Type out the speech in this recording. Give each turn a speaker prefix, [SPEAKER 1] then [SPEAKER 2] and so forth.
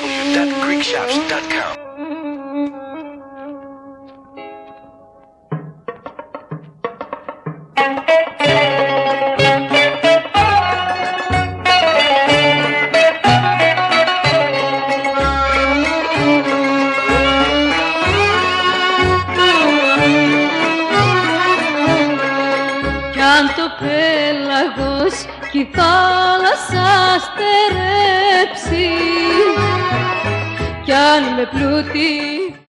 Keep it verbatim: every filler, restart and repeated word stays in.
[SPEAKER 1] w dot greek shops dot com.
[SPEAKER 2] Πέλαγος κι η θάλασσα στερέψει κι αν με πλούτη